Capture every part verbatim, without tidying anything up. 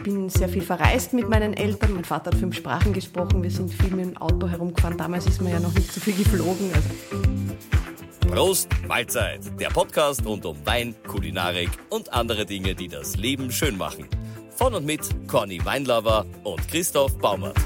bin sehr viel verreist mit meinen Eltern. Mein Vater hat fünf Sprachen gesprochen. Wir sind viel mit dem Auto herumgefahren. Damals ist man ja noch nicht so viel geflogen. Also. Prost, Mahlzeit. Der Podcast rund um Wein, Kulinarik und andere Dinge, die das Leben schön machen. Von und mit Conny Weinlover und Christoph Baumert.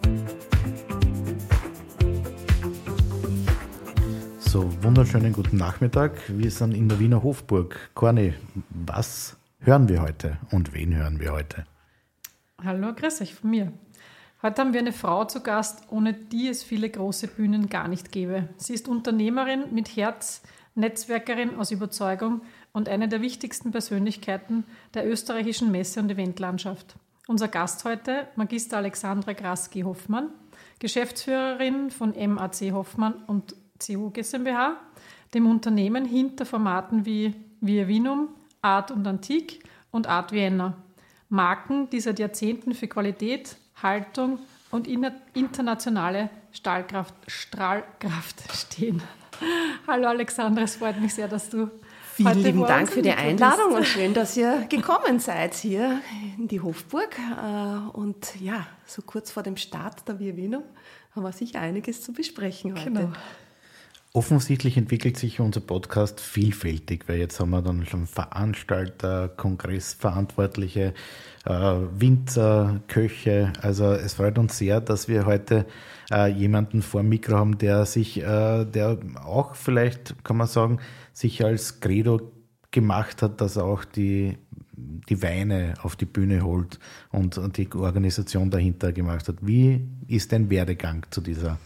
So, wunderschönen guten Nachmittag. Wir sind in der Wiener Hofburg. Conny, was hören wir heute und wen hören wir heute? Hallo, grüß euch von mir. Heute haben wir eine Frau zu Gast, ohne die es viele große Bühnen gar nicht gäbe. Sie ist Unternehmerin mit Herz, Netzwerkerin aus Überzeugung und eine der wichtigsten Persönlichkeiten der österreichischen Messe- und Eventlandschaft. Unser Gast heute, Magister Alexandra Graski-Hoffmann, Geschäftsführerin von M A C Hoffmann und C U GmbH, dem Unternehmen hinter Formaten wie Via Vinum, Art und Antique und Art Vienna. Marken, die seit Jahrzehnten für Qualität, Haltung und internationale Stahlkraft, Strahlkraft stehen. Hallo Alexandra, es freut mich sehr, dass du Vielen heute lieben Dank für die bist. Einladung und schön, dass ihr gekommen seid hier in die Hofburg. Und ja, so kurz vor dem Start der Via Vinum haben wir sicher einiges zu besprechen heute. Genau. Offensichtlich entwickelt sich unser Podcast vielfältig, weil jetzt haben wir dann schon Veranstalter, Kongressverantwortliche, äh, Winzer, Köche. Also es freut uns sehr, dass wir heute äh, jemanden vor dem Mikro haben, der sich, äh, der auch vielleicht, kann man sagen, sich als Credo gemacht hat, dass er auch die, die Weine auf die Bühne holt und, und die Organisation dahinter gemacht hat. Wie ist dein Werdegang zu dieser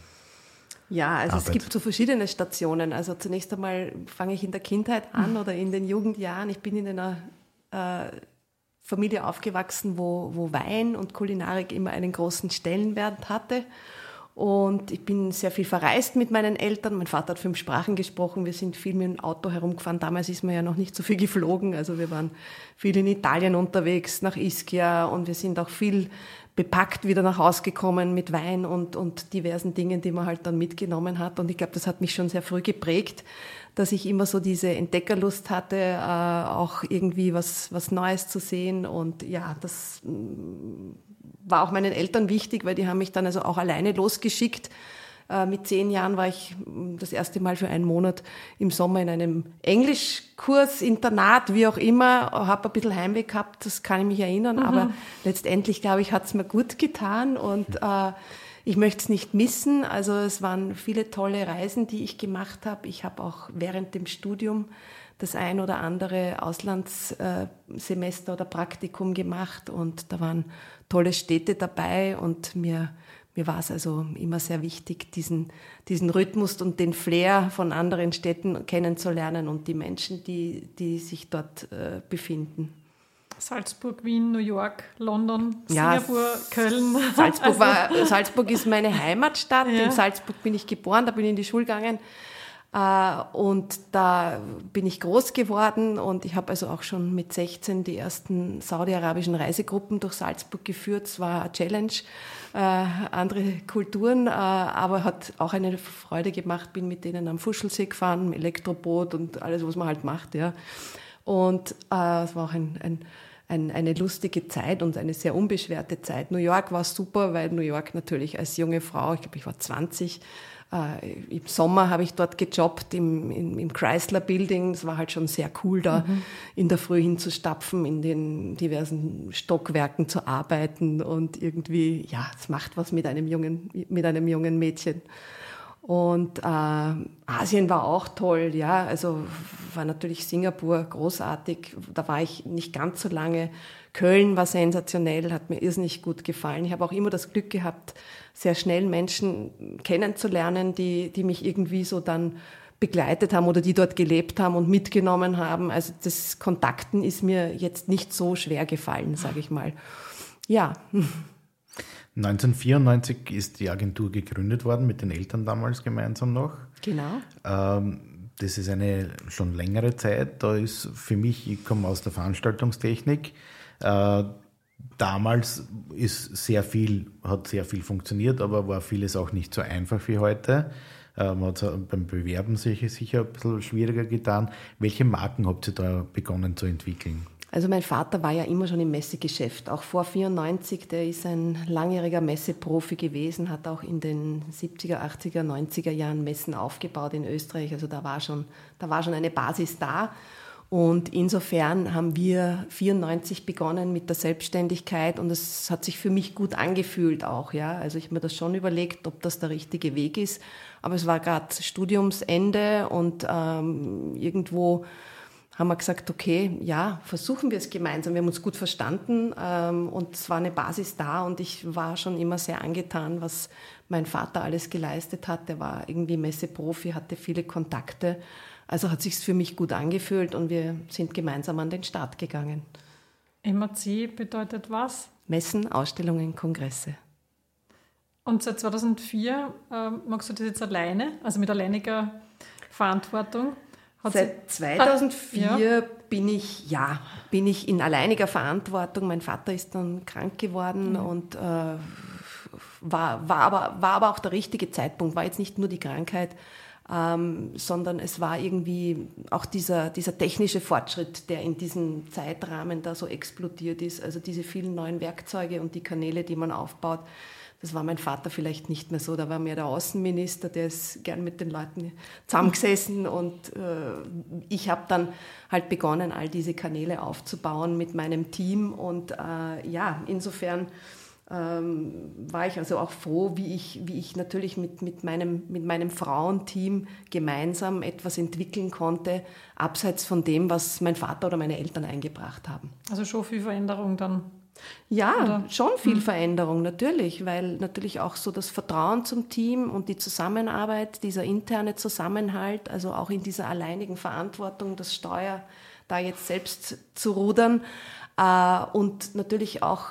Ja, also Arbeit? Es gibt so verschiedene Stationen. Also zunächst einmal fange ich in der Kindheit an oder in den Jugendjahren. Ich bin in einer äh, Familie aufgewachsen, wo, wo Wein und Kulinarik immer einen großen Stellenwert hatte. Und ich bin sehr viel verreist mit meinen Eltern. Mein Vater hat fünf Sprachen gesprochen. Wir sind viel mit dem Auto herumgefahren. Damals ist man ja noch nicht so viel geflogen. Also wir waren viel in Italien unterwegs, nach Ischia. Und wir sind auch viel bepackt wieder nach Hause gekommen mit Wein und, und diversen Dingen, die man halt dann mitgenommen hat. Und ich glaube, das hat mich schon sehr früh geprägt, dass ich immer so diese Entdeckerlust hatte, äh, auch irgendwie was, was Neues zu sehen. Und ja, das war auch meinen Eltern wichtig, weil die haben mich dann also auch alleine losgeschickt. Äh, mit zehn Jahren war ich das erste Mal für einen Monat im Sommer in einem Englischkurs, Internat, wie auch immer, habe ein bisschen Heimweh gehabt, das kann ich mich erinnern, mhm. aber letztendlich, glaube ich, hat es mir gut getan und äh, ich möchte es nicht missen. Also es waren viele tolle Reisen, die ich gemacht habe. Ich habe auch während dem Studium das ein oder andere Auslandssemester oder Praktikum gemacht und da waren tolle Städte dabei und mir, mir war es also immer sehr wichtig, diesen, diesen Rhythmus und den Flair von anderen Städten kennenzulernen und die Menschen, die, die sich dort äh, befinden. Salzburg, Wien, New York, London, ja, Singapur, Köln. Salzburg, war, Salzburg ist meine Heimatstadt. Ja. In Salzburg bin ich geboren, da bin ich in die Schule gegangen. Und da bin ich groß geworden und ich habe also auch schon mit sechzehn die ersten saudi-arabischen Reisegruppen durch Salzburg geführt. Es war eine Challenge, äh, andere Kulturen, äh, aber hat auch eine Freude gemacht. Bin mit denen am Fuschelsee gefahren, im Elektroboot und alles, was man halt macht. Ja. Und äh, es war auch ein, ein, ein, eine lustige Zeit und eine sehr unbeschwerte Zeit. New York war super, weil New York natürlich als junge Frau, ich glaube, ich war zwanzig, Äh, im Sommer habe ich dort gejobbt im, im, im Chrysler Building. Es war halt schon sehr cool, da mhm. in der Früh hinzustapfen, in den diversen Stockwerken zu arbeiten und irgendwie, ja, es macht was mit einem jungen, mit einem jungen Mädchen. Und äh, Asien war auch toll, ja, also war natürlich Singapur großartig, da war ich nicht ganz so lange. Köln war sensationell, hat mir irrsinnig gut gefallen. Ich habe auch immer das Glück gehabt, sehr schnell Menschen kennenzulernen, die, die mich irgendwie so dann begleitet haben oder die dort gelebt haben und mitgenommen haben. Also das Kontakten ist mir jetzt nicht so schwer gefallen, sage ich mal. Ja. neunzehnhundertvierundneunzig ist die Agentur gegründet worden, mit den Eltern damals gemeinsam noch. Genau. Ähm, das ist eine schon längere Zeit. Da ist für mich, ich komme aus der Veranstaltungstechnik, äh, damals ist sehr viel, hat sehr viel funktioniert, aber war vieles auch nicht so einfach wie heute. Äh, man hat beim Bewerben sich sicher ein bisschen schwieriger getan. Welche Marken habt ihr da begonnen zu entwickeln? Also mein Vater war ja immer schon im Messegeschäft, auch vor vierundneunzig, der ist ein langjähriger Messeprofi gewesen, hat auch in den siebziger, achtziger, neunziger Jahren Messen aufgebaut in Österreich, also da war schon, da war schon eine Basis da. Und insofern haben wir vierundneunzig begonnen mit der Selbstständigkeit und es hat sich für mich gut angefühlt auch, ja. Also ich habe mir das schon überlegt, ob das der richtige Weg ist, aber es war gerade Studiumsende und ähm, irgendwo haben wir gesagt, okay, ja, versuchen wir es gemeinsam. Wir haben uns gut verstanden ähm, und es war eine Basis da und ich war schon immer sehr angetan, was mein Vater alles geleistet hat. Der war irgendwie Messeprofi, hatte viele Kontakte. Also hat sich's für mich gut angefühlt und wir sind gemeinsam an den Start gegangen. M A C bedeutet was? Messen, Ausstellungen, Kongresse. Und seit zweitausendvier ähm, machst du das jetzt alleine, also mit alleiniger Verantwortung? Hat Seit zweitausendvier ah, ja. bin ich, ja, bin ich in alleiniger Verantwortung. Mein Vater ist dann krank geworden mhm. und äh, war, war, aber, war aber auch der richtige Zeitpunkt. War jetzt nicht nur die Krankheit, ähm, sondern es war irgendwie auch dieser, dieser technische Fortschritt, der in diesem Zeitrahmen da so explodiert ist. Also diese vielen neuen Werkzeuge und die Kanäle, die man aufbaut. Das war mein Vater vielleicht nicht mehr so. Da war mehr der Außenminister, der ist gern mit den Leuten zusammengesessen und äh, ich habe dann halt begonnen, all diese Kanäle aufzubauen mit meinem Team und äh, ja, insofern ähm, war ich also auch froh, wie ich, wie ich natürlich mit, mit, meinem, mit meinem Frauenteam gemeinsam etwas entwickeln konnte, abseits von dem, was mein Vater oder meine Eltern eingebracht haben. Also schon viel Veränderung dann. Ja, Oder? schon viel Veränderung, natürlich, weil natürlich auch so das Vertrauen zum Team und die Zusammenarbeit, dieser interne Zusammenhalt, also auch in dieser alleinigen Verantwortung, das Steuer da jetzt selbst zu rudern äh, und natürlich auch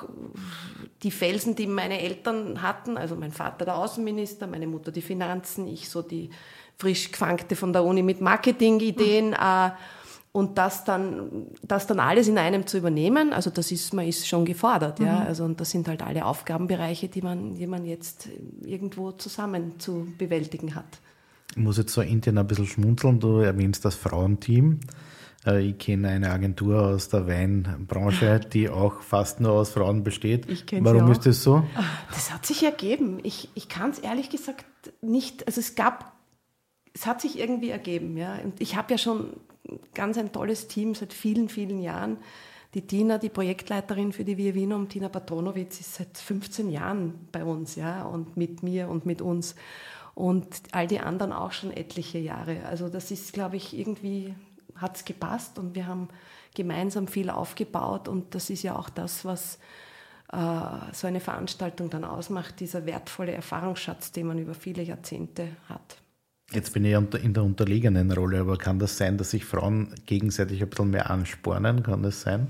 die Felsen, die meine Eltern hatten, also mein Vater der Außenminister, meine Mutter die Finanzen, ich so die frisch Gefangte von der Uni mit Marketingideen, mhm. äh, und das dann, das dann alles in einem zu übernehmen, also das ist, man ist schon gefordert, mhm. ja, also und das sind halt alle Aufgabenbereiche, die man, die man jetzt irgendwo zusammen zu bewältigen hat. Ich muss jetzt so intern ein bisschen schmunzeln, du erwähnst das Frauenteam. Ich kenne eine Agentur aus der Weinbranche, die auch fast nur aus Frauen besteht. Ich kenne Warum sie auch. ist das so? Das hat sich ergeben. Ich, ich kann es ehrlich gesagt nicht, also es gab, es hat sich irgendwie ergeben, ja, und ich habe ja schon ganz ein tolles Team seit vielen, vielen Jahren. Die Tina, die Projektleiterin für die Via Vinum, Tina Patronowitz, ist seit fünfzehn Jahren bei uns, ja, und mit mir und mit uns. Und all die anderen auch schon etliche Jahre. Also das ist, glaube ich, irgendwie hat es gepasst und wir haben gemeinsam viel aufgebaut und das ist ja auch das, was äh, so eine Veranstaltung dann ausmacht, dieser wertvolle Erfahrungsschatz, den man über viele Jahrzehnte hat. Jetzt bin ich in der unterliegenden Rolle, aber kann das sein, dass sich Frauen gegenseitig ein bisschen mehr anspornen? Kann das sein?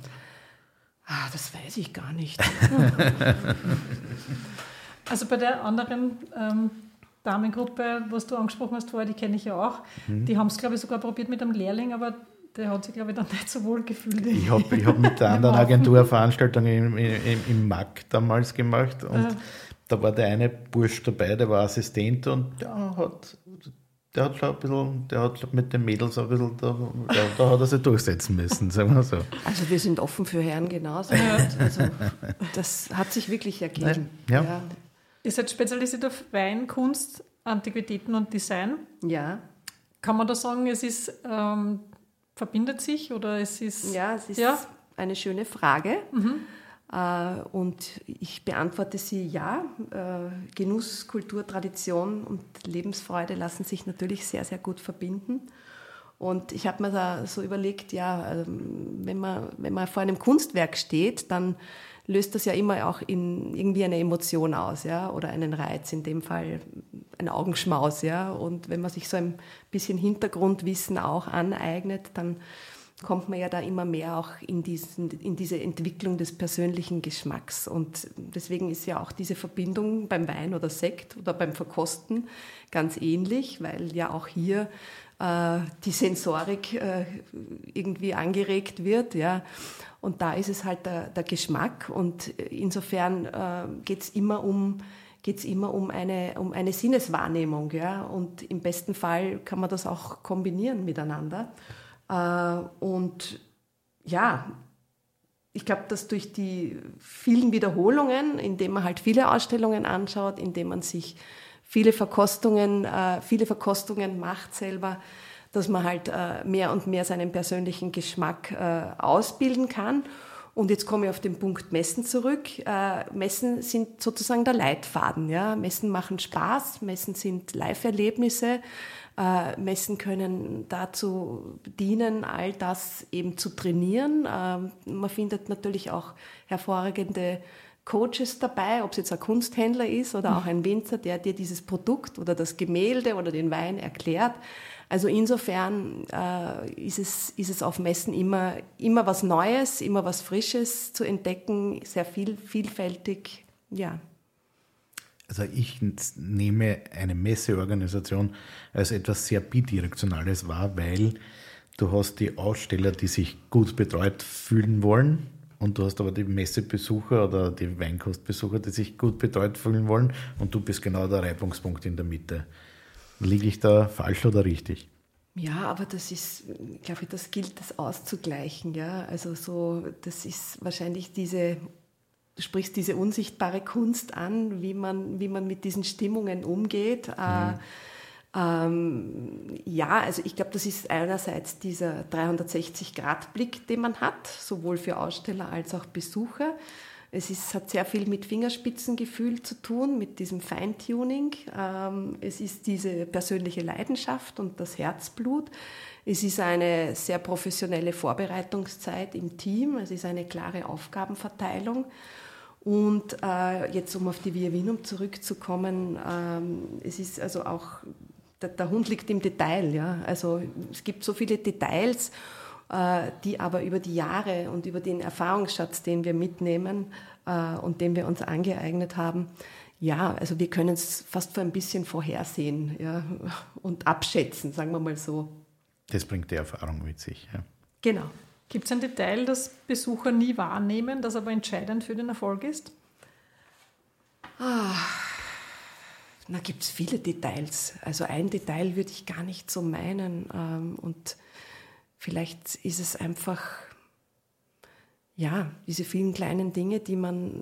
Ah, das weiß ich gar nicht. Also bei der anderen ähm, Damengruppe, was du angesprochen hast vorher, die kenne ich ja auch, mhm. die haben es, glaube ich, sogar probiert mit einem Lehrling, aber der hat sich, glaube ich, dann nicht so wohl gefühlt. Ich habe ich hab mit der anderen Agentur Veranstaltungen im, im, im M A C damals gemacht und äh. da war der eine Bursch dabei, der war Assistent und der hat... Der hat, ein bisschen, der hat mit den Mädels ein bisschen, da, da, da hat er sich durchsetzen müssen, sagen wir so. Also wir sind offen für Herren genauso. Also das hat sich wirklich ergeben. Ja. Ja. Ihr seid spezialisiert auf Wein, Kunst, Antiquitäten und Design. Ja. Kann man da sagen, es ist, ähm, verbindet sich oder es ist... Ja, es ist ja? eine schöne Frage. Mhm. Und ich beantworte sie ja. Genuss, Kultur, Tradition und Lebensfreude lassen sich natürlich sehr, sehr gut verbinden. Und ich habe mir da so überlegt, ja, wenn man, wenn man vor einem Kunstwerk steht, dann löst das ja immer auch in irgendwie eine Emotion aus, ja, oder einen Reiz, in dem Fall ein Augenschmaus, ja. Und wenn man sich so ein bisschen Hintergrundwissen auch aneignet, dann kommt man ja da immer mehr auch in, diesen, in diese Entwicklung des persönlichen Geschmacks. Und deswegen ist ja auch diese Verbindung beim Wein oder Sekt oder beim Verkosten ganz ähnlich, weil ja auch hier äh, die Sensorik äh, irgendwie angeregt wird. Ja. Und da ist es halt der, der Geschmack. Und insofern äh, geht es immer um... geht es immer um eine, um eine Sinneswahrnehmung. Ja? Und im besten Fall kann man das auch kombinieren miteinander. Und ja, ich glaube, dass durch die vielen Wiederholungen, indem man halt viele Ausstellungen anschaut, indem man sich viele Verkostungen, äh, viele Verkostungen macht selber, dass man halt äh, mehr und mehr seinen persönlichen Geschmack äh, ausbilden kann. Und jetzt komme ich auf den Punkt Messen zurück. Äh, Messen sind sozusagen der Leitfaden. Ja? Messen machen Spaß, Messen sind Live-Erlebnisse. Äh, Messen können dazu dienen, all das eben zu trainieren. Äh, man findet natürlich auch hervorragende Coaches dabei, ob es jetzt ein Kunsthändler ist oder auch ein Winzer, der dir dieses Produkt oder das Gemälde oder den Wein erklärt. Also insofern äh, ist es, ist es auf Messen immer, immer was Neues, immer was Frisches zu entdecken, sehr viel, vielfältig, ja. Also ich nehme eine Messeorganisation als etwas sehr bidirektionales wahr, weil du hast die Aussteller, die sich gut betreut fühlen wollen, und du hast aber die Messebesucher oder die Weinkostbesucher, die sich gut betreut fühlen wollen, und du bist genau der Reibungspunkt in der Mitte. Liege ich da falsch oder richtig? Ja, aber das ist, glaube ich, das gilt, das auszugleichen. Ja? Also so, das ist wahrscheinlich diese, du sprichst diese unsichtbare Kunst an, wie man, wie man mit diesen Stimmungen umgeht. Mhm. Äh, ähm, ja, also ich glaube, das ist einerseits dieser dreihundertsechzig-Grad-Blick, den man hat, sowohl für Aussteller als auch Besucher. Es ist, hat sehr viel mit Fingerspitzengefühl zu tun, mit diesem Feintuning. Ähm, es ist diese persönliche Leidenschaft und das Herzblut. Es ist eine sehr professionelle Vorbereitungszeit im Team. Es ist eine klare Aufgabenverteilung. Und äh, jetzt, um auf die Via Vinum zurückzukommen, ähm, es ist also auch, der, der Hund liegt im Detail. Ja? Also es gibt so viele Details, die aber über die Jahre und über den Erfahrungsschatz, den wir mitnehmen äh, und den wir uns angeeignet haben, ja, also wir können es fast für ein bisschen vorhersehen, ja, und abschätzen, sagen wir mal so. Das bringt die Erfahrung mit sich. Ja. Genau. Gibt es ein Detail, das Besucher nie wahrnehmen, das aber entscheidend für den Erfolg ist? Ah, na, gibt es viele Details. Also ein Detail würde ich gar nicht so meinen. Ähm, und vielleicht ist es einfach, ja, diese vielen kleinen Dinge, die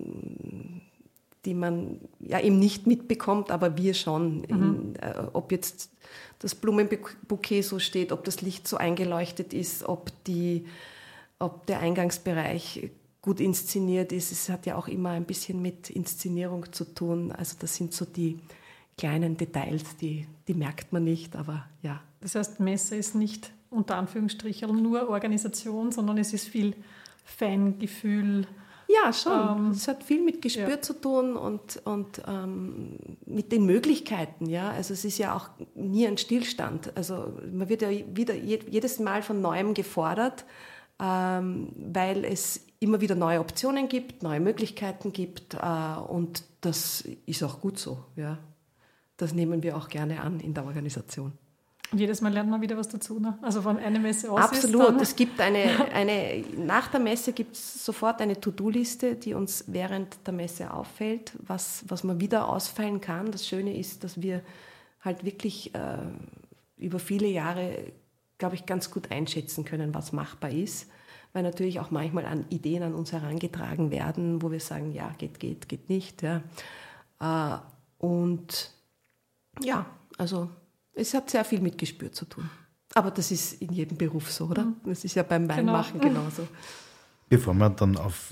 man, die man ja eben nicht mitbekommt, aber wir schon. Mhm. In, äh, ob jetzt das Blumenbouquet so steht, ob das Licht so eingeleuchtet ist, ob, die, ob der Eingangsbereich gut inszeniert ist. Es hat ja auch immer ein bisschen mit Inszenierung zu tun. Also das sind so die kleinen Details, die, die merkt man nicht, aber ja. Das heißt, Messe ist nicht unter Anführungsstrichen nur Organisation, sondern es ist viel Fangefühl. Ja, schon. Ähm, es hat viel mit Gespür ja. zu tun und, und ähm, mit den Möglichkeiten. Ja? Also es ist ja auch nie ein Stillstand. Also man wird ja wieder jedes Mal von Neuem gefordert, ähm, weil es immer wieder neue Optionen gibt, neue Möglichkeiten gibt äh, und das ist auch gut so. Ja? Das nehmen wir auch gerne an in der Organisation. Und jedes Mal lernt man wieder was dazu, ne? Also von einer Messe aus Absolut. ist dann es gibt eine, eine, nach der Messe gibt es sofort eine To-Do-Liste, die uns während der Messe auffällt, was, was man wieder ausfallen kann. Das Schöne ist, dass wir halt wirklich äh, über viele Jahre, glaube ich, ganz gut einschätzen können, was machbar ist, weil natürlich auch manchmal an Ideen an uns herangetragen werden, wo wir sagen, ja, geht, geht, geht nicht. Ja. Äh, und ja, also es hat sehr viel mit Gespür zu tun. Aber das ist in jedem Beruf so, oder? Das ist ja beim Weinmachen genau. genauso. Bevor wir dann auf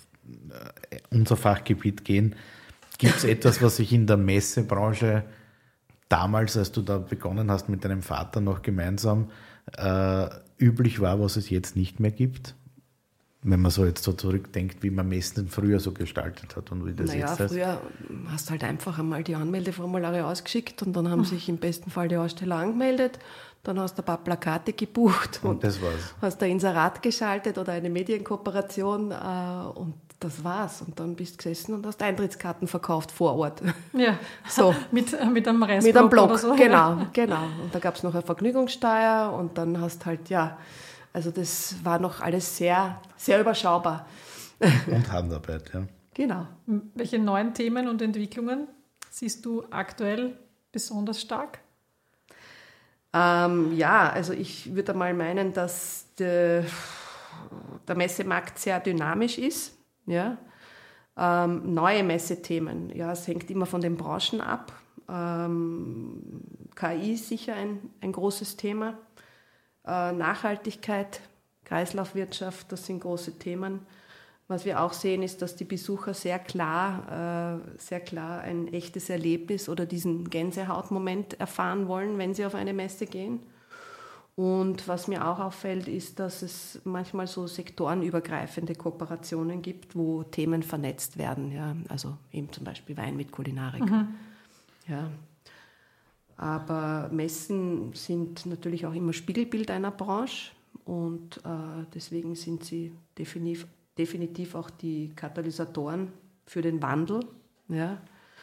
unser Fachgebiet gehen, gibt es etwas, was sich in der Messebranche damals, als du da begonnen hast mit deinem Vater noch gemeinsam, äh, üblich war, was es jetzt nicht mehr gibt? Wenn man so jetzt so zurückdenkt, wie man Messen früher so gestaltet hat und wie das naja, jetzt ist. Früher hast du halt einfach einmal die Anmeldeformulare ausgeschickt und dann haben mhm. sich im besten Fall die Aussteller angemeldet. Dann hast du ein paar Plakate gebucht und, und das war's. Hast ein Inserat geschaltet oder eine Medienkooperation äh, und das war's. Und dann bist du gesessen und hast Eintrittskarten verkauft vor Ort. Ja, so. mit, mit einem Reisblock Mit einem Block, oder so. Genau, genau. Und da gab es noch eine Vergnügungssteuer und dann hast halt, ja, also das war noch alles sehr, sehr überschaubar. Und Handarbeit, ja. Genau. Welche neuen Themen und Entwicklungen siehst du aktuell besonders stark? Ähm, ja, also ich würde mal meinen, dass de, der Messemarkt sehr dynamisch ist. Ja. Ähm, neue Messethemen, ja, es hängt immer von den Branchen ab. Ähm, K I ist sicher ein, ein großes Thema. Äh, Nachhaltigkeit, Kreislaufwirtschaft, das sind große Themen. Was wir auch sehen, ist, dass die Besucher sehr klar, äh, sehr klar ein echtes Erlebnis oder diesen Gänsehautmoment erfahren wollen, wenn sie auf eine Messe gehen. Und was mir auch auffällt, ist, dass es manchmal so sektorenübergreifende Kooperationen gibt, wo Themen vernetzt werden. Ja? Also eben zum Beispiel Wein mit Kulinarik. Mhm. Ja. Aber Messen sind natürlich auch immer Spiegelbild einer Branche und äh, deswegen sind sie definitiv, definitiv auch die Katalysatoren für den Wandel. Ja.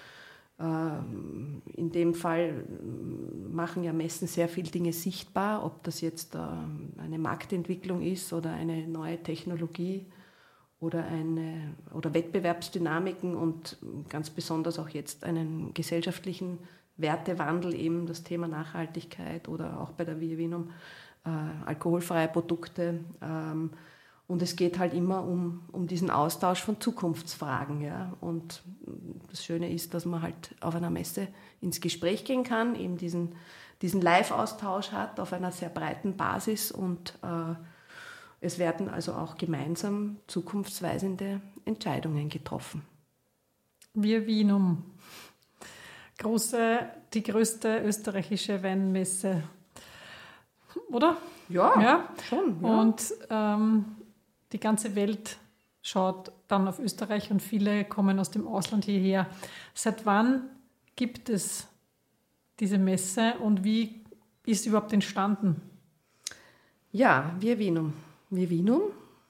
Ähm, in dem Fall machen ja Messen sehr viele Dinge sichtbar, ob das jetzt äh, eine Marktentwicklung ist oder eine neue Technologie oder, eine, oder Wettbewerbsdynamiken und ganz besonders auch jetzt einen gesellschaftlichen Wertewandel, eben das Thema Nachhaltigkeit oder auch bei der Via Vinum äh, alkoholfreie Produkte. Ähm, und es geht halt immer um, um diesen Austausch von Zukunftsfragen. Ja. Und das Schöne ist, dass man halt auf einer Messe ins Gespräch gehen kann, eben diesen, diesen Live-Austausch hat auf einer sehr breiten Basis und äh, es werden also auch gemeinsam zukunftsweisende Entscheidungen getroffen. Via Vinum. Große, die größte österreichische Weinmesse, oder? Ja, ja. schon. Ja. Und ähm, die ganze Welt schaut dann auf Österreich und viele kommen aus dem Ausland hierher. Seit wann gibt es diese Messe und wie ist sie überhaupt entstanden? Ja, Via Vinum. Via Vinum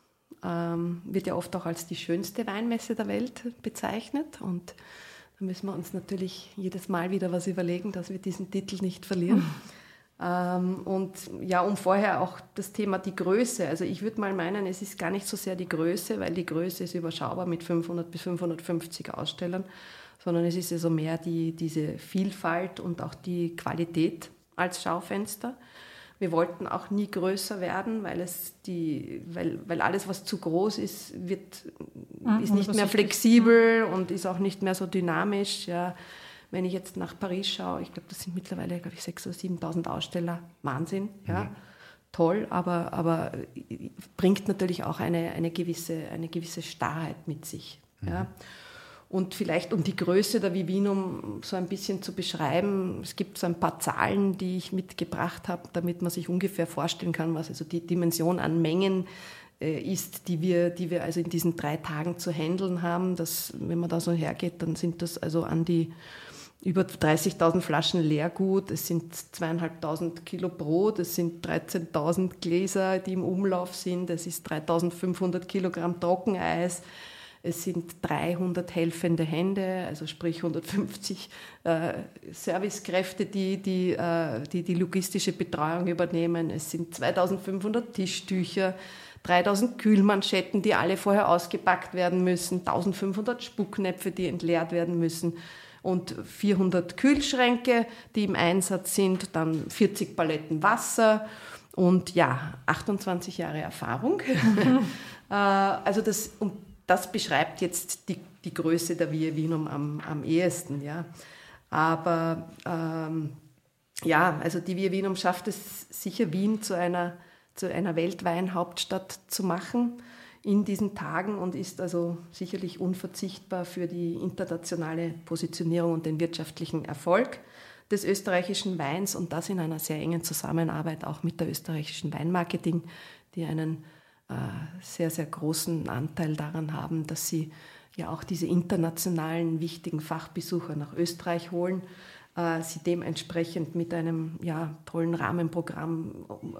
ähm, wird ja oft auch als die schönste Weinmesse der Welt bezeichnet und da müssen wir uns natürlich jedes Mal wieder was überlegen, dass wir diesen Titel nicht verlieren. Mhm. Ähm, und ja, um vorher auch das Thema die Größe, also ich würde mal meinen, es ist gar nicht so sehr die Größe, weil die Größe ist überschaubar mit fünfhundert bis fünfhundertfünfzig Ausstellern, sondern es ist also mehr die, diese Vielfalt und auch die Qualität als Schaufenster. Wir wollten auch nie größer werden, weil, es die, weil, weil alles, was zu groß ist, wird, ja, ist nicht mehr flexibel und ist auch nicht mehr so dynamisch. Ja. Wenn ich jetzt nach Paris schaue, ich glaube, das sind mittlerweile glaube ich, sechstausend oder siebentausend Aussteller. Wahnsinn, ja. Mhm. Toll, aber, aber bringt natürlich auch eine, eine, gewisse, eine gewisse Starrheit mit sich. Mhm. Ja. Und vielleicht, um die Größe der Via Vinum so ein bisschen zu beschreiben, es gibt so ein paar Zahlen, die ich mitgebracht habe, damit man sich ungefähr vorstellen kann, was also die Dimension an Mengen äh, ist, die wir, die wir also in diesen drei Tagen zu handeln haben. Das, wenn man da so hergeht, dann sind das also an die über dreißigtausend Flaschen Leergut, es sind zweieinhalbtausend Kilo Brot, es sind dreizehntausend Gläser, die im Umlauf sind, es ist dreitausendfünfhundert Kilogramm Trockeneis, es sind dreihundert helfende Hände, also sprich hundertfünfzig äh, Servicekräfte, die die, äh, die die logistische Betreuung übernehmen. Es sind zweitausendfünfhundert Tischtücher, dreitausend Kühlmanschetten, die alle vorher ausgepackt werden müssen, eintausendfünfhundert Spucknäpfe, die entleert werden müssen und vierhundert Kühlschränke, die im Einsatz sind, dann vierzig Paletten Wasser und ja, achtundzwanzig Jahre Erfahrung. äh, also das und Das beschreibt jetzt die, die Größe der Via Vinum am, am ehesten. Ja. Aber ähm, ja, also die Via Vinum schafft es sicher, Wien zu einer, zu einer Weltweinhauptstadt zu machen in diesen Tagen und ist also sicherlich unverzichtbar für die internationale Positionierung und den wirtschaftlichen Erfolg des österreichischen Weins und das in einer sehr engen Zusammenarbeit auch mit der österreichischen Weinmarketing, die einen sehr, sehr großen Anteil daran haben, dass sie ja auch diese internationalen wichtigen Fachbesucher nach Österreich holen, äh, sie dementsprechend mit einem ja, tollen Rahmenprogramm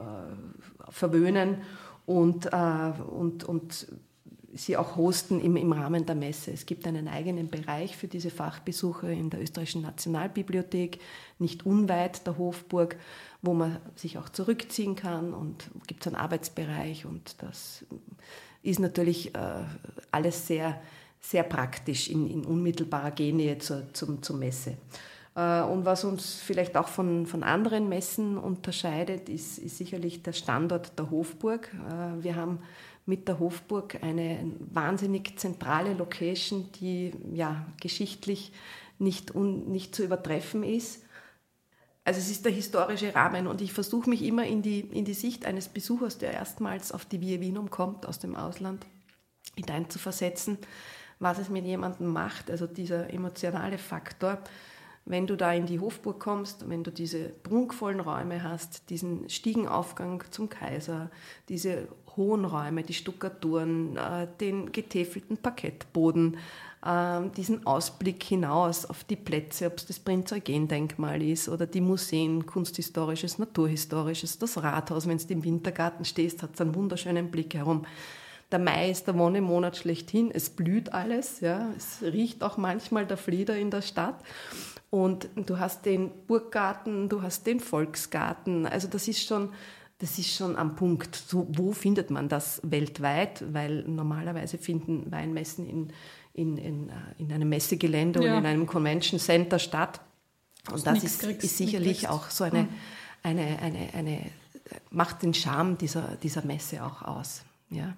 äh, verwöhnen und, äh, und, und sie auch hosten im, im Rahmen der Messe. Es gibt einen eigenen Bereich für diese Fachbesucher in der Österreichischen Nationalbibliothek, nicht unweit der Hofburg, wo man sich auch zurückziehen kann und gibt es einen Arbeitsbereich und das ist natürlich äh, alles sehr, sehr praktisch in, in unmittelbarer Gennähe zur, zum, zur Messe. Äh, und was uns vielleicht auch von, von anderen Messen unterscheidet, ist, ist sicherlich der Standort der Hofburg. Äh, wir haben mit der Hofburg eine wahnsinnig zentrale Location, die ja geschichtlich nicht, un, nicht zu übertreffen ist. Also es ist der historische Rahmen und ich versuche mich immer in die, in die Sicht eines Besuchers, der erstmals auf die Via Vinum kommt, aus dem Ausland, hineinzuversetzen, was es mit jemandem macht, also dieser emotionale Faktor. Wenn du da in die Hofburg kommst, wenn du diese prunkvollen Räume hast, diesen Stiegenaufgang zum Kaiser, diese hohen Räume, die Stuckaturen, den getäfelten Parkettboden, diesen Ausblick hinaus auf die Plätze, ob es das Prinz-Eugen-Denkmal ist oder die Museen, Kunsthistorisches, Naturhistorisches, das Rathaus, wenn du im Wintergarten stehst, hat es einen wunderschönen Blick herum. Der Mai ist der Wonnemonat schlechthin, es blüht alles, ja, es riecht auch manchmal der Flieder in der Stadt und du hast den Burggarten, du hast den Volksgarten, also das ist schon... Das ist schon am Punkt. So, wo findet man das weltweit? Weil normalerweise finden Weinmessen in, in, in, in einem Messegelände ja. oder in einem Convention Center statt. Und das ist, kriegst, ist sicherlich auch so eine, eine, eine, eine, macht den Charme dieser, dieser Messe auch aus. Ja.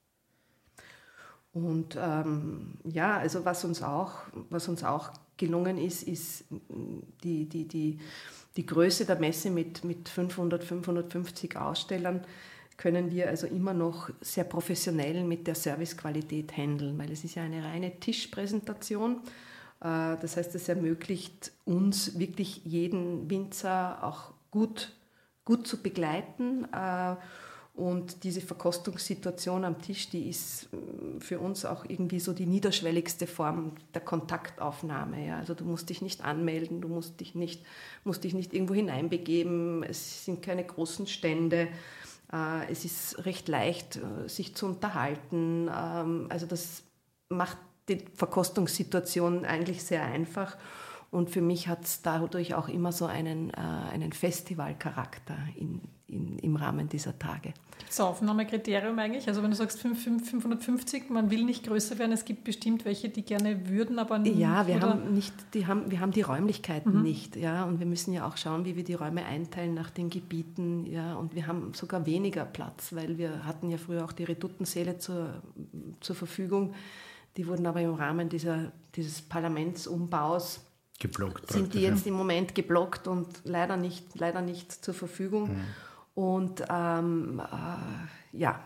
Und ähm, ja, also was uns auch, was uns auch gelungen ist, ist die, die, die Die Größe der Messe mit, mit fünfhundert, fünfhundertfünfzig Ausstellern können wir also immer noch sehr professionell mit der Servicequalität handeln, weil es ist ja eine reine Tischpräsentation. Das heißt, es ermöglicht uns wirklich jeden Winzer auch gut, gut zu begleiten. Und diese Verkostungssituation am Tisch, die ist für uns auch irgendwie so die niederschwelligste Form der Kontaktaufnahme. Ja. Also du musst dich nicht anmelden, du musst dich nicht, musst dich nicht irgendwo hineinbegeben, es sind keine großen Stände, äh, es ist recht leicht, sich zu unterhalten. Ähm, also das macht die Verkostungssituation eigentlich sehr einfach. Und für mich hat es dadurch auch immer so einen, äh, einen Festivalcharakter in, in, im Rahmen dieser Tage. Gibt es ein Aufnahmekriterium eigentlich? Also wenn du sagst fünfhundertfünfzig, man will nicht größer werden, es gibt bestimmt welche, die gerne würden, aber nicht. Ja, wir haben, nicht, die, haben, wir haben die Räumlichkeiten mhm. nicht. Ja, und wir müssen ja auch schauen, wie wir die Räume einteilen nach den Gebieten. Ja, und wir haben sogar weniger Platz, weil wir hatten ja früher auch die Reduttensäle zur, zur Verfügung. Die wurden aber im Rahmen dieser, dieses Parlamentsumbaus geblockt, sind die jetzt im Moment geblockt und leider nicht, leider nicht zur Verfügung. Mhm. Und ähm, äh, ja.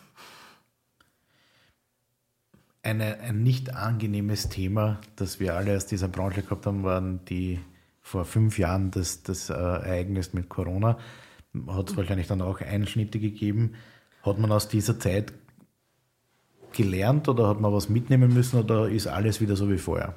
Eine, ein nicht angenehmes Thema, das wir alle aus dieser Branche gehabt haben, waren die vor fünf Jahren das, das äh, Ereignis mit Corona. Hat es wahrscheinlich dann auch Einschnitte gegeben. Hat man aus dieser Zeit gelernt oder hat man was mitnehmen müssen oder ist alles wieder so wie vorher?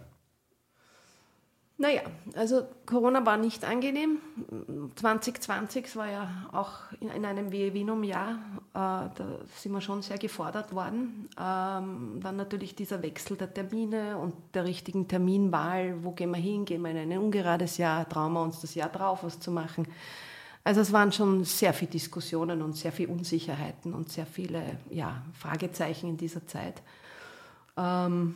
Naja, also Corona war nicht angenehm. zwanzig zwanzig war ja auch in, in einem Via Vinum-Jahr, äh, da sind wir schon sehr gefordert worden. Ähm, dann natürlich dieser Wechsel der Termine und der richtigen Terminwahl. Wo gehen wir hin? Gehen wir in ein ungerades Jahr? Trauen wir uns das Jahr drauf, was zu machen? Also es waren schon sehr viele Diskussionen und sehr viele Unsicherheiten und sehr viele ja, Fragezeichen in dieser Zeit. Ähm,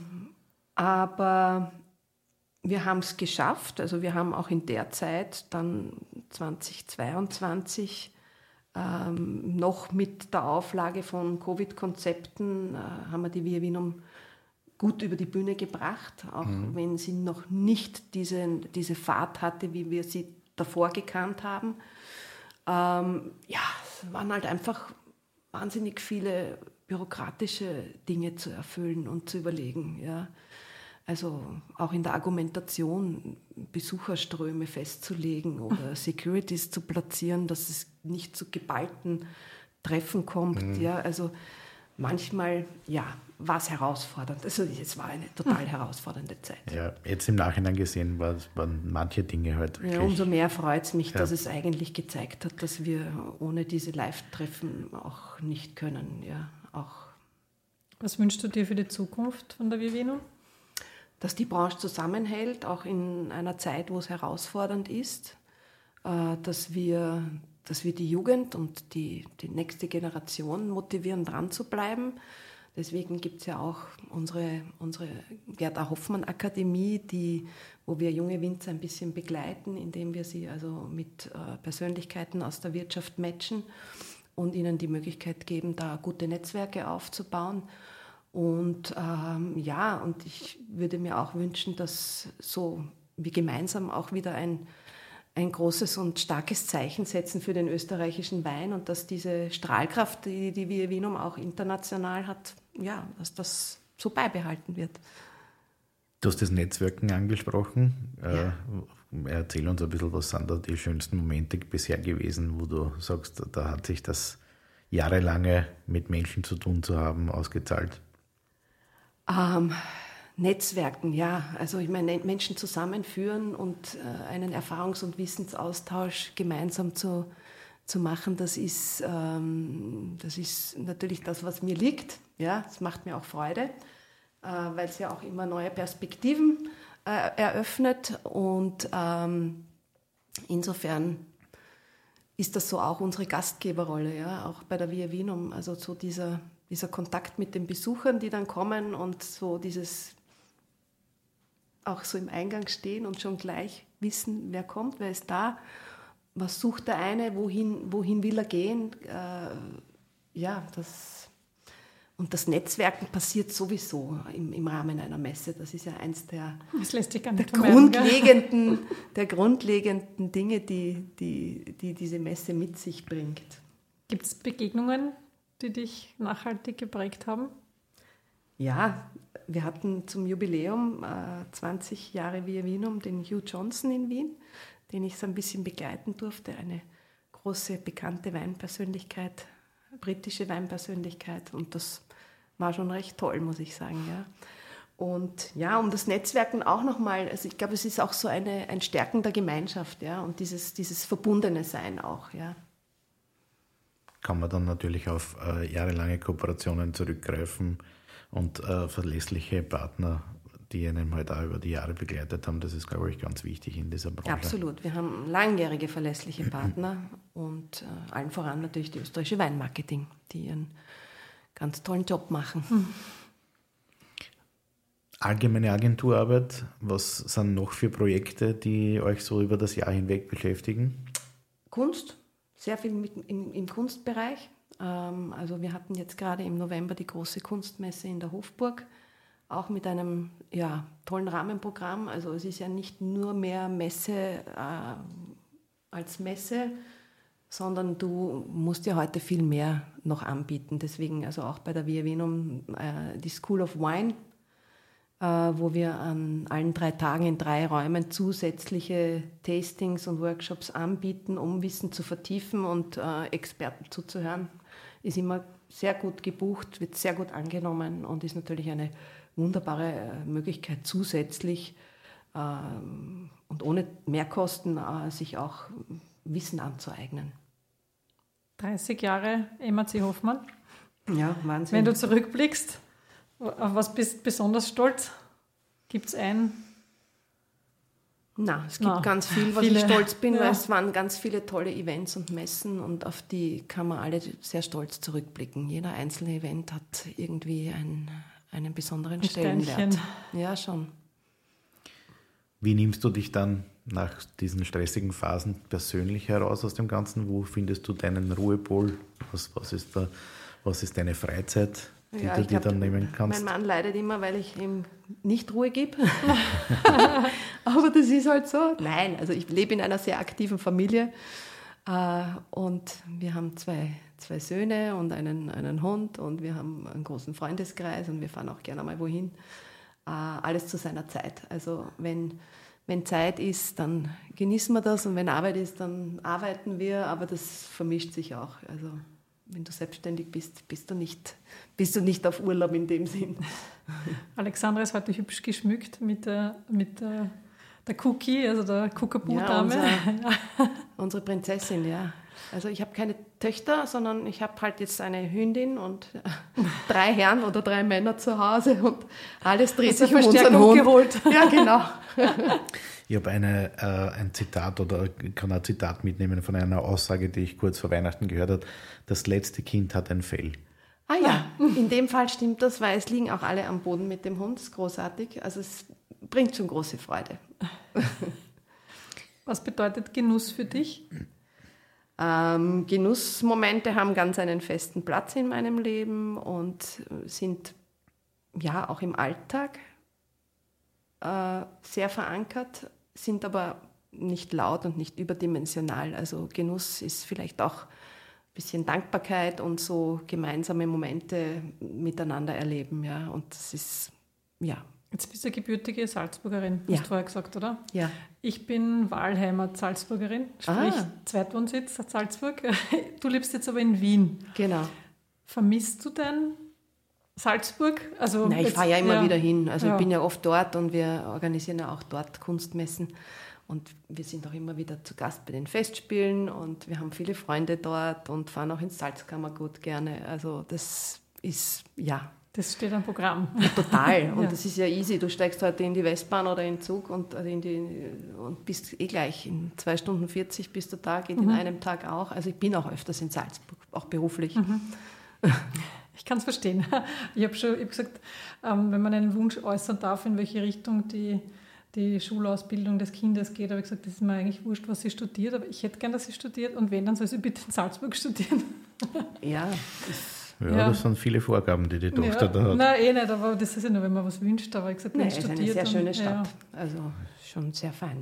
aber wir haben es geschafft, also wir haben auch in der Zeit dann zweitausendzweiundzwanzig ähm, noch mit der Auflage von Covid-Konzepten äh, haben wir die Via Vinum gut über die Bühne gebracht, auch mhm. wenn sie noch nicht diese, diese Fahrt hatte, wie wir sie davor gekannt haben. Ähm, ja, es waren halt einfach wahnsinnig viele bürokratische Dinge zu erfüllen und zu überlegen, ja. Also auch in der Argumentation Besucherströme festzulegen oder Securities zu platzieren, dass es nicht zu geballten Treffen kommt. Mhm. Ja, also manchmal ja, war es herausfordernd. Also es war eine total mhm. herausfordernde Zeit. Ja, jetzt im Nachhinein gesehen war, waren manche Dinge halt wirklich... Ja, umso mehr freut es mich, ja. dass es eigentlich gezeigt hat, dass wir ohne diese Live-Treffen auch nicht können. Ja, auch. Was wünschst du dir für die Zukunft von der Via Vinum? Dass die Branche zusammenhält, auch in einer Zeit, wo es herausfordernd ist, dass wir, dass wir die Jugend und die, die nächste Generation motivieren, dran zu bleiben. Deswegen gibt es ja auch unsere, unsere Gerda Hoffmann Akademie, die, wo wir junge Winzer ein bisschen begleiten, indem wir sie also mit Persönlichkeiten aus der Wirtschaft matchen. und ihnen die Möglichkeit geben, da gute Netzwerke aufzubauen. Und ähm, ja, und ich würde mir auch wünschen, dass so wie gemeinsam auch wieder ein, ein großes und starkes Zeichen setzen für den österreichischen Wein und dass diese Strahlkraft, die die Via Vinum auch international hat, ja, dass das so beibehalten wird. Du hast das Netzwerken angesprochen. Ja. Äh, erzähl uns ein bisschen, was sind da die schönsten Momente bisher gewesen, wo du sagst, da hat sich das jahrelange mit Menschen zu tun zu haben ausgezahlt? Ähm, Netzwerken, ja. Also ich meine, Menschen zusammenführen und äh, einen Erfahrungs- und Wissensaustausch gemeinsam zu, zu machen, das ist, ähm, das ist natürlich das, was mir liegt. Ja, das macht mir auch Freude, äh, weil es ja auch immer neue Perspektiven äh, eröffnet. Und ähm, insofern ist das so auch unsere Gastgeberrolle, ja, auch bei der Via Vinum, also so dieser dieser Kontakt mit den Besuchern, die dann kommen und so dieses auch so im Eingang stehen und schon gleich wissen, wer kommt, wer ist da, was sucht der eine, wohin, wohin will er gehen. Äh, ja, das, und das Netzwerken passiert sowieso im, im Rahmen einer Messe. Das ist ja eins der, das lässt sich gar der, nicht vermeiden, grundlegenden, der grundlegenden Dinge, die, die, die diese Messe mit sich bringt. Gibt es Begegnungen, die dich nachhaltig geprägt haben? Ja, wir hatten zum Jubiläum äh, zwanzig Jahre Via Vinum den Hugh Johnson in Wien, den ich so ein bisschen begleiten durfte. Eine große, bekannte Weinpersönlichkeit, britische Weinpersönlichkeit. Und das war schon recht toll, muss ich sagen. Ja. Und ja, um das Netzwerken auch nochmal, also ich glaube, es ist auch so eine, ein Stärken der Gemeinschaft, ja, und dieses, dieses verbundene Sein auch, ja. Kann man dann natürlich auf äh, jahrelange Kooperationen zurückgreifen und äh, verlässliche Partner, die einen halt auch über die Jahre begleitet haben. Das ist, glaube ich, ganz wichtig in dieser Branche. Absolut. Wir haben langjährige verlässliche Partner und äh, allen voran natürlich die österreichische Weinmarketing, die ihren ganz tollen Job machen. Hm. Allgemeine Agenturarbeit, was sind noch für Projekte, die euch so über das Jahr hinweg beschäftigen? Kunst. Sehr viel mit, im, im Kunstbereich. Ähm, also wir hatten jetzt gerade im November die große Kunstmesse in der Hofburg, auch mit einem ja, tollen Rahmenprogramm. Also es ist ja nicht nur mehr Messe äh, als Messe, sondern du musst ja heute viel mehr noch anbieten. Deswegen also auch bei der Via Vinum äh, die School of Wine, äh, wo wir an allen drei Tagen in drei Räumen zusätzliche Tastings und Workshops anbieten, um Wissen zu vertiefen und äh, Experten zuzuhören. Ist immer sehr gut gebucht, wird sehr gut angenommen und ist natürlich eine wunderbare äh, Möglichkeit zusätzlich äh, und ohne Mehrkosten äh, sich auch Wissen anzueignen. dreißig Jahre M A C Hoffmann. Ja, Wahnsinn. Wenn du zurückblickst, auf was bist du besonders stolz? Gibt es ein? Na, es gibt Na, ganz viel, was viele. ich stolz bin, Ja. weil es waren ganz viele tolle Events und Messen und auf die kann man alle sehr stolz zurückblicken. Jeder einzelne Event hat irgendwie ein, einen besonderen Ein Stellenwert. Sternchen. Ja, schon. Wie nimmst du dich dann nach diesen stressigen Phasen persönlich heraus aus dem Ganzen? Wo findest du deinen Ruhepol? Was, was, ist, da, was ist deine Freizeit, die Ja, du ich dir glaub, dann nehmen kannst? Mein Mann leidet immer, weil ich ihm nicht Ruhe gebe. Aber das ist halt so. Nein, also ich lebe in einer sehr aktiven Familie äh, und wir haben zwei, zwei Söhne und einen, einen Hund und wir haben einen großen Freundeskreis und wir fahren auch gerne mal wohin. Äh, alles zu seiner Zeit. Also wenn, wenn Zeit ist, dann genießen wir das und wenn Arbeit ist, dann arbeiten wir, aber das vermischt sich auch. Also wenn du selbstständig bist, bist du nicht, bist du nicht auf Urlaub in dem Sinn. Alexandra ist heute hübsch geschmückt mit der, mit der, der Cookie, also der Ja, Cookaboo-Dame. unser, unsere Prinzessin, ja. Also ich habe keine Töchter, sondern ich habe halt jetzt eine Hündin und drei Herren oder drei Männer zu Hause und alles dreht sich um unseren Hund. Geholt. Ja, genau. Ich habe eine, äh, ein Zitat oder kann ein Zitat mitnehmen von einer Aussage, die ich kurz vor Weihnachten gehört habe. Das letzte Kind hat ein Fell. Ah ja, in dem Fall stimmt das, weil es liegen auch alle am Boden mit dem Hund. Das ist großartig. Also es bringt schon große Freude. Was bedeutet Genuss für dich? Ähm, Genussmomente haben ganz einen festen Platz in meinem Leben und sind ja auch im Alltag äh, sehr verankert, sind aber nicht laut und nicht überdimensional. Also Genuss ist vielleicht auch ein bisschen Dankbarkeit und so gemeinsame Momente miteinander erleben. Ja. Und das ist, ja. Jetzt bist du eine gebürtige Salzburgerin, hast Ja. du vorher gesagt, oder? Ja. Ich bin Wahlheimer Salzburgerin, sprich Ah. Zweitwohnsitz Salzburg. Du lebst jetzt aber in Wien. Genau. Vermisst du denn Salzburg? Also Nein, ich jetzt- fahre ja immer ja. wieder hin. Also Ja. ich bin ja oft dort und wir organisieren ja auch dort Kunstmessen. Und wir sind auch immer wieder zu Gast bei den Festspielen und wir haben viele Freunde dort und fahren auch ins Salzkammergut gerne. Also das ist, ja, Das steht am Programm. total. Und Ja. das ist ja easy. Du steigst heute in die Westbahn oder in den Zug und, also in die, und bist eh gleich. In zwei Stunden vierzig bist du da, geht in einem Tag auch. Also ich bin auch öfters in Salzburg, auch beruflich. Ich kann es verstehen. Ich habe schon ich hab gesagt, ähm, wenn man einen Wunsch äußern darf, in welche Richtung die, die Schulausbildung des Kindes geht, habe ich gesagt, das ist mir eigentlich wurscht, was sie studiert, aber ich hätte gern, dass sie studiert und wenn, dann soll sie bitte in Salzburg studieren. Ja, das, Ja, Ja. das sind viele Vorgaben, die die Tochter da hat. Nein, eh nicht, aber das ist ja nur, wenn man was wünscht, aber ich gesagt, nee, wenn es ist eine studiert. sehr und- schöne ja. Stadt. Also schon sehr fein.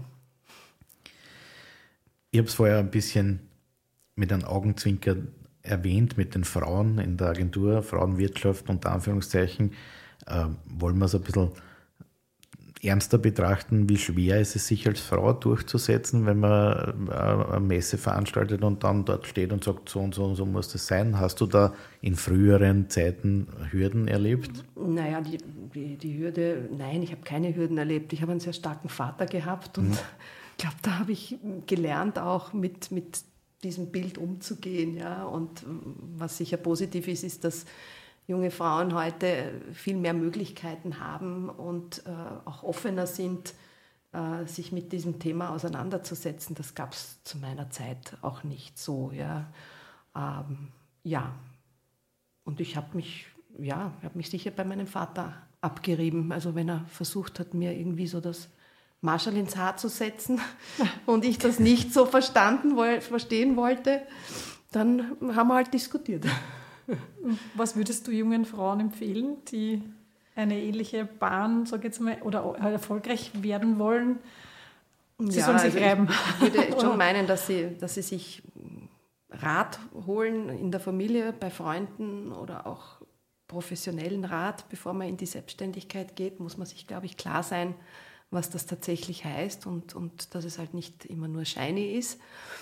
Ich habe es vorher ein bisschen mit einem Augenzwinker erwähnt, mit den Frauen in der Agentur, Frauenwirtschaft unter Anführungszeichen. Äh, wollen wir es ein bisschen ernster betrachten, wie schwer ist es sich als Frau durchzusetzen, wenn man äh, eine Messe veranstaltet und dann dort steht und sagt, so und so und so muss das sein. Hast du da in früheren Zeiten Hürden erlebt? Naja, die, die, die Hürde, nein, ich habe keine Hürden erlebt. Ich habe einen sehr starken Vater gehabt und ich glaube, da habe ich gelernt, auch mit, mit diesem Bild umzugehen. Ja? Und was sicher positiv ist, ist, dass junge Frauen heute viel mehr Möglichkeiten haben und äh, auch offener sind, äh, sich mit diesem Thema auseinanderzusetzen. Das gab es zu meiner Zeit auch nicht so. Ja, ähm, ja. Und ich habe mich, ja, habe mich sicher bei meinem Vater abgerieben. Also wenn er versucht hat, mir irgendwie so das Marschall ins Haar zu setzen und ich das nicht so verstanden, woll, verstehen wollte, dann haben wir halt diskutiert. Was würdest du jungen Frauen empfehlen, die eine ähnliche Bahn, sag ich jetzt mal, oder erfolgreich werden wollen? Sie sollen sich also reiben. Ich, ich würde schon meinen, dass sie, dass sie sich Rat holen in der Familie, bei Freunden oder auch professionellen Rat, bevor man in die Selbstständigkeit geht, muss man sich, glaube ich, klar sein, was das tatsächlich heißt und, und dass es halt nicht immer nur shiny ist.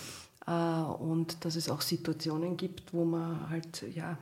Und dass es auch Situationen gibt, wo man halt, ja,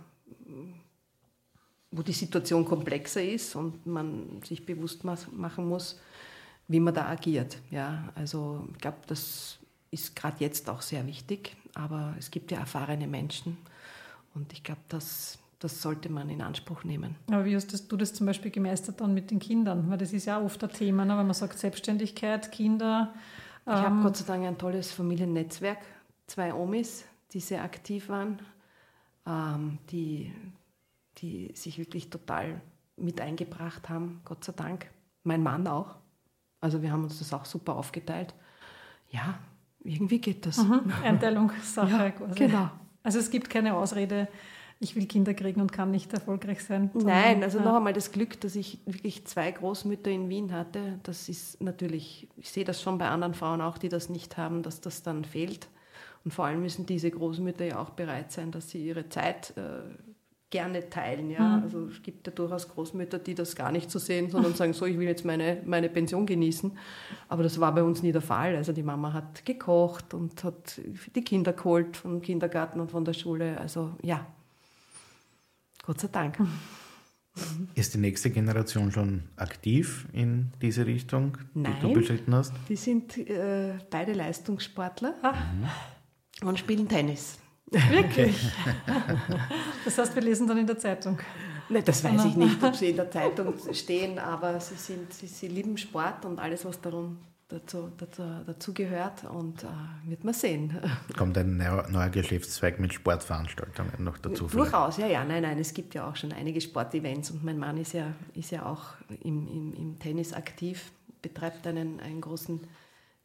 wo die Situation komplexer ist und man sich bewusst machen muss, wie man da agiert. Ja, also ich glaube, das ist gerade jetzt auch sehr wichtig, aber es gibt ja erfahrene Menschen und ich glaube, das, das sollte man in Anspruch nehmen. Aber wie hast das, du das zum Beispiel gemeistert dann mit den Kindern? Weil das ist ja auch oft ein Thema, ne? Wenn man sagt Selbstständigkeit, Kinder. Ich ähm, habe Gott sei Dank ein tolles Familiennetzwerk, zwei Omis, die sehr aktiv waren, ähm, die, die sich wirklich total mit eingebracht haben, Gott sei Dank. Mein Mann auch. Also wir haben uns das auch super aufgeteilt. Ja, irgendwie geht das. Mhm. Einteilungssache Ja, quasi. genau. Also es gibt keine Ausrede, ich will Kinder kriegen und kann nicht erfolgreich sein. Nein, also ja. noch einmal das Glück, dass ich wirklich zwei Großmütter in Wien hatte, das ist natürlich, ich sehe das schon bei anderen Frauen auch, die das nicht haben, dass das dann fehlt. Und vor allem müssen diese Großmütter ja auch bereit sein, dass sie ihre Zeit äh, gerne teilen. Ja? Mhm. Also es gibt ja durchaus Großmütter, die das gar nicht so sehen, sondern sagen, so, ich will jetzt meine, meine Pension genießen. Aber das war bei uns nie der Fall. Also die Mama hat gekocht und hat die Kinder geholt vom Kindergarten und von der Schule. Also ja, Gott sei Dank. Ist die nächste Generation schon aktiv in diese Richtung, Nein, die du beschritten hast? Die sind äh, beide Leistungssportler mhm. und spielen Tennis. Wirklich? Das heißt, wir lesen dann in der Zeitung. Ne, das weiß ich nicht, ob sie in der Zeitung stehen, aber sie, sind, sie, sie lieben Sport und alles, was darum dazu, dazu, dazu gehört und äh, wird man sehen. Kommt ein neuer, neuer Geschäftszweig mit Sportveranstaltungen noch dazu? Durchaus, ja, ja, nein, nein, es gibt ja auch schon einige Sportevents und mein Mann ist ja, ist ja auch im, im, im Tennis aktiv, betreibt einen, einen großen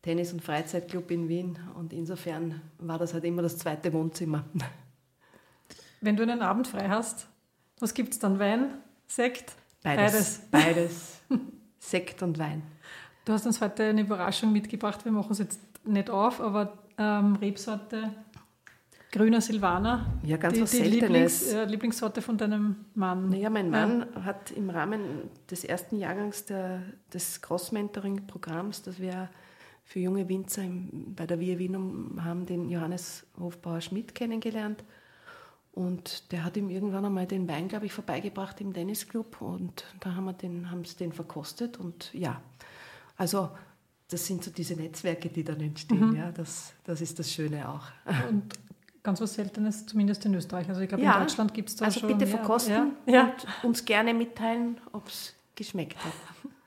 Tennis- und Freizeitclub in Wien und insofern war das halt immer das zweite Wohnzimmer. Wenn du einen Abend frei hast, was gibt es dann? Wein, Sekt? Beides. Beides. Sekt und Wein. Du hast uns heute eine Überraschung mitgebracht. Wir machen es jetzt nicht auf, aber ähm, Rebsorte grüner Silvaner. Ja, ganz die, was die Seltenes. Lieblings, äh, Lieblingssorte von deinem Mann. Naja, mein Mann ja. hat im Rahmen des ersten Jahrgangs der, des Cross-Mentoring-Programms, das wir für junge Winzer im, bei der Via Vinum haben, den Johannes Hofbauer-Schmidt kennengelernt. Und der hat ihm irgendwann einmal den Wein, glaube ich, vorbeigebracht im Tennisclub. Und da haben wir den, haben sie den verkostet. Und ja, also das sind so diese Netzwerke, die dann entstehen. Mhm. Ja, das, das ist das Schöne auch. Und ganz was Seltenes, zumindest in Österreich. Also ich glaube, ja, in Deutschland gibt es da also schon... Also bitte ja, verkosten ja, und ja. uns gerne mitteilen, ob es geschmeckt hat.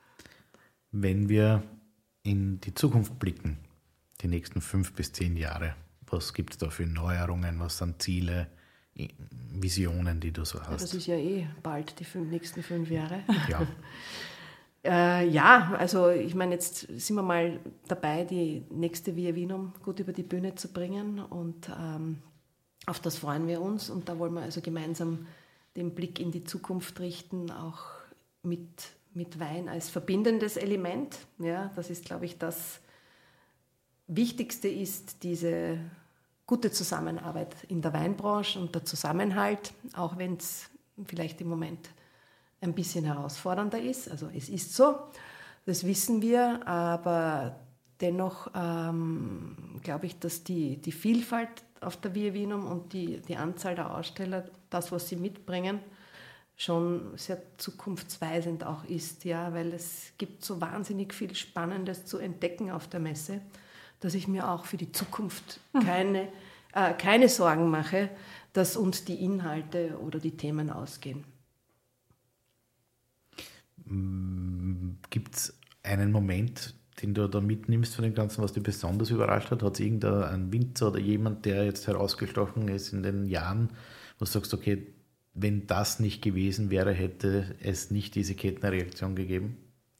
Wenn wir in die Zukunft blicken, die nächsten fünf bis zehn Jahre, was gibt es da für Neuerungen, was sind Ziele, Visionen, die du so hast? Ja, das ist ja eh bald, die fünf, nächsten fünf Jahre. Ja. äh, ja, also ich meine, jetzt sind wir mal dabei, die nächste Via Vinum gut über die Bühne zu bringen und ähm, auf das freuen wir uns und da wollen wir also gemeinsam den Blick in die Zukunft richten, auch mit, mit Wein als verbindendes Element. Ja, das ist, glaube ich, das Wichtigste ist diese gute Zusammenarbeit in der Weinbranche und der Zusammenhalt, auch wenn es vielleicht im Moment ein bisschen herausfordernder ist. Also es ist so, das wissen wir, aber dennoch ähm, glaube ich, dass die, die Vielfalt auf der Via Vinum und die, die Anzahl der Aussteller, das, was sie mitbringen, schon sehr zukunftsweisend auch ist, ja, weil es gibt so wahnsinnig viel Spannendes zu entdecken auf der Messe, dass ich mir auch für die Zukunft keine, äh, keine Sorgen mache, dass uns die Inhalte oder die Themen ausgehen. Gibt es einen Moment, den du da mitnimmst von dem Ganzen, was dich besonders überrascht hat? Hat es irgendein Winzer oder jemand, der jetzt herausgestochen ist in den Jahren, wo du sagst, okay, wenn das nicht gewesen wäre, hätte es nicht diese Kettenreaktion gegeben?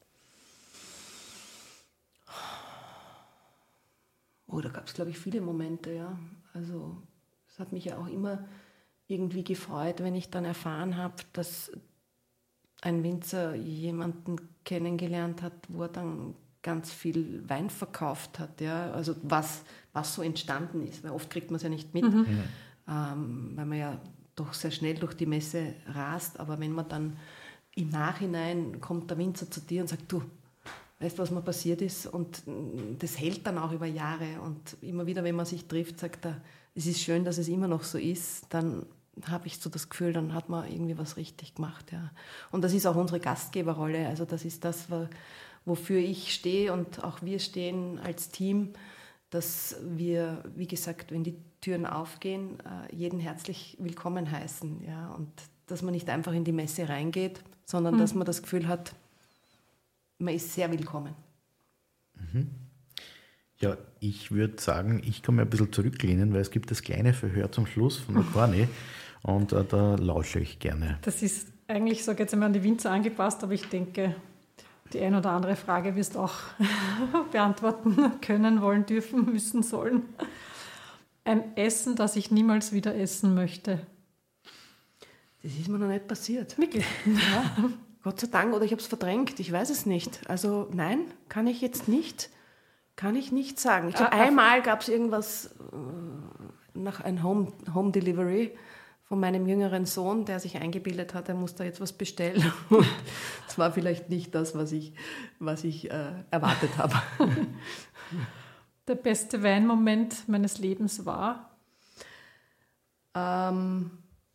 Oh, da gab es, glaube ich, viele Momente, ja. Also es hat mich ja auch immer irgendwie gefreut, wenn ich dann erfahren habe, dass ein Winzer jemanden kennengelernt hat, wo er dann ganz viel Wein verkauft hat, ja. Also was, was so entstanden ist, weil oft kriegt man es ja nicht mit, mhm. ähm, weil man ja doch sehr schnell durch die Messe rast, aber wenn man dann im Nachhinein kommt der Winzer zu dir und sagt, du, weißt du, was mir passiert ist? Und das hält dann auch über Jahre. Und immer wieder, wenn man sich trifft, sagt er, es ist schön, dass es immer noch so ist. Dann habe ich so das Gefühl, dann hat man irgendwie was richtig gemacht. Ja. Und das ist auch unsere Gastgeberrolle. Also das ist das, wofür ich stehe und auch wir stehen als Team, dass wir, wie gesagt, wenn die Türen aufgehen, jeden herzlich willkommen heißen. Ja. Und dass man nicht einfach in die Messe reingeht, sondern mhm. dass man das Gefühl hat, man ist sehr willkommen. Mhm. Ja, ich würde sagen, ich komme ein bisschen zurücklehnen, weil es gibt das kleine Verhör zum Schluss von der Corny und äh, da lausche ich gerne. Das ist eigentlich, sage jetzt einmal, an die Winzer angepasst, aber ich denke, die eine oder andere Frage wirst du auch beantworten können, wollen, dürfen, müssen, sollen. Ein Essen, das ich niemals wieder essen möchte. Das ist mir noch nicht passiert. Wirklich? Ja. Gott sei Dank, oder ich habe es verdrängt, ich weiß es nicht. Also nein, kann ich jetzt nicht, kann ich nicht sagen. Ich glaube, ah, einmal gab es irgendwas äh, nach einem Home, Home Delivery von meinem jüngeren Sohn, der sich eingebildet hat, er muss da jetzt was bestellen. Das war vielleicht nicht das, was ich, was ich äh, erwartet habe. Der beste Weinmoment meines Lebens war? Ähm,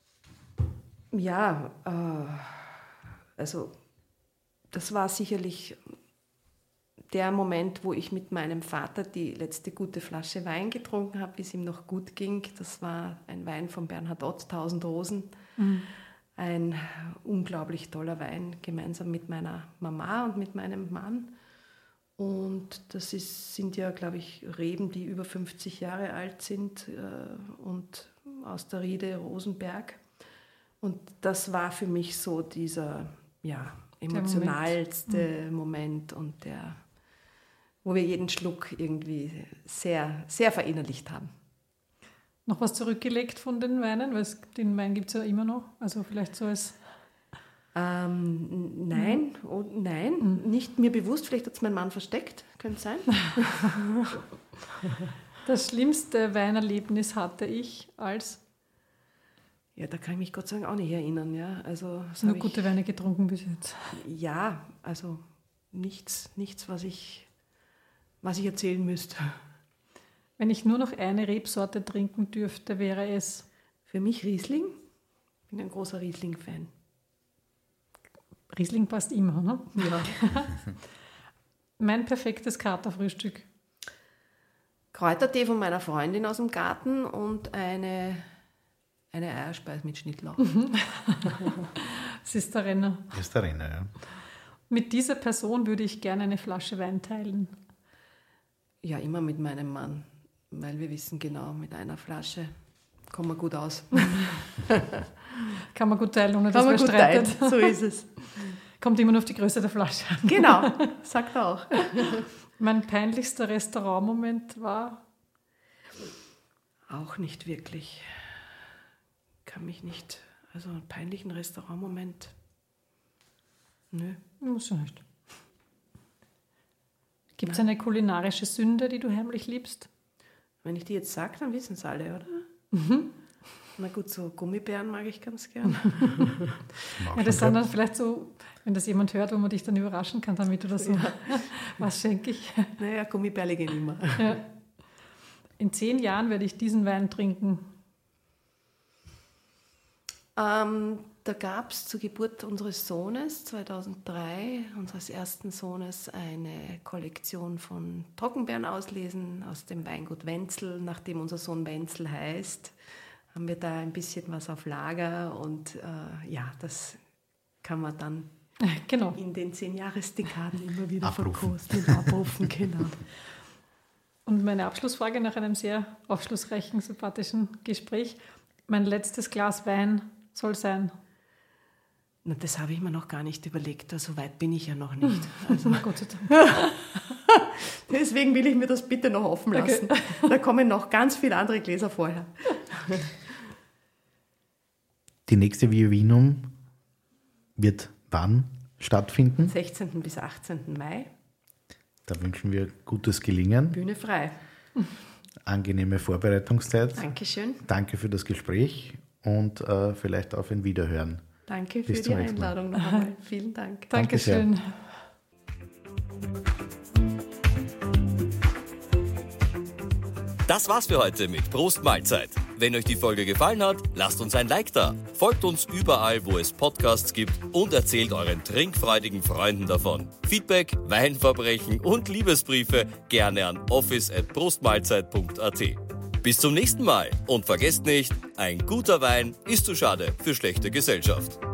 ja, äh, also das war sicherlich der Moment, wo ich mit meinem Vater die letzte gute Flasche Wein getrunken habe, wie es ihm noch gut ging. Das war ein Wein von Bernhard Ott, Tausend Rosen. Mhm. Ein unglaublich toller Wein, gemeinsam mit meiner Mama und mit meinem Mann. Und das ist, sind ja, glaube ich, Reben, die über fünfzig Jahre alt sind äh, und aus der Riede Rosenberg. Und das war für mich so dieser ja, emotionalste Moment. Moment und der, wo wir jeden Schluck irgendwie sehr, sehr verinnerlicht haben. Noch was zurückgelegt von den Weinen? Weil es, den Wein gibt es ja immer noch. Also vielleicht so als... Ähm, nein, mhm. oh, nein, mhm. nicht mir bewusst. Vielleicht hat es mein Mann versteckt. Könnte sein. Das schlimmste Weinerlebnis hatte ich als... Ja, da kann ich mich Gott sei Dank auch nicht erinnern. Ja. Also, Hast du nur gute ich, Weine getrunken bis jetzt? Ja, also nichts, nichts was, ich, was ich erzählen müsste. Wenn ich nur noch eine Rebsorte trinken dürfte, wäre es? Für mich Riesling. Ich bin ein großer Riesling-Fan. Riesling passt immer, ne? Ja. Mein perfektes Katerfrühstück. Kräutertee von meiner Freundin aus dem Garten und eine, eine Eierspeise mit Schnittlauch. Das ist der Renner. Das ist der Renner, ja. Mit dieser Person würde ich gerne eine Flasche Wein teilen. Ja, immer mit meinem Mann. Weil wir wissen genau, mit einer Flasche kommen wir gut aus. Kann man gut teilen, ohne dass man streitet. Teilen. So ist es. Kommt immer nur auf die Größe der Flasche an. Genau, sagt er auch. Mein peinlichster Restaurantmoment war? Auch nicht wirklich. Kann mich nicht, also einen peinlichen Restaurantmoment, nö. Muss ja nicht. Gibt es eine kulinarische Sünde, die du heimlich liebst? Wenn ich die jetzt sage, dann wissen es alle, oder? Mhm. Na gut, so Gummibären mag ich ganz gern. Ja, das sind dann vielleicht so, wenn das jemand hört, wo man dich dann überraschen kann damit oder so. Ja. Was schenke ich? Naja, Gummibärle gehen immer. Ja. In zehn Jahren werde ich diesen Wein trinken. Ähm, da gab es zur Geburt unseres Sohnes, zweitausenddrei, unseres ersten Sohnes, eine Kollektion von Trockenbeeren auslesen aus dem Weingut Wenzel, nachdem unser Sohn Wenzel heißt. Haben wir da ein bisschen was auf Lager und äh, ja, das kann man dann genau. in den zehn-Jahres-Dekaden immer wieder abrufen. verkosten, abrufen. Genau. Und meine Abschlussfrage nach einem sehr aufschlussreichen, sympathischen Gespräch. Mein letztes Glas Wein soll sein? Na, das habe ich mir noch gar nicht überlegt, so weit bin ich ja noch nicht. Also, Na Gott sei Dank. Deswegen will ich mir das bitte noch offen lassen. Okay. Da kommen noch ganz viele andere Gläser vorher. Die nächste Viovinum wird wann stattfinden? sechzehnten bis achtzehnten Mai. Da wünschen wir gutes Gelingen. Bühne frei. Angenehme Vorbereitungszeit. Dankeschön. Danke für das Gespräch und äh, vielleicht auf ein Wiederhören. Danke Bis für die Einladung noch einmal. Vielen Dank. Dankeschön. Das war's für heute mit Prost Mahlzeit. Wenn euch die Folge gefallen hat, lasst uns ein Like da. Folgt uns überall, wo es Podcasts gibt und erzählt euren trinkfreudigen Freunden davon. Feedback, Weinverbrechen und Liebesbriefe gerne an office at prostmahlzeit punkt at. Bis zum nächsten Mal und vergesst nicht, ein guter Wein ist zu schade für schlechte Gesellschaft.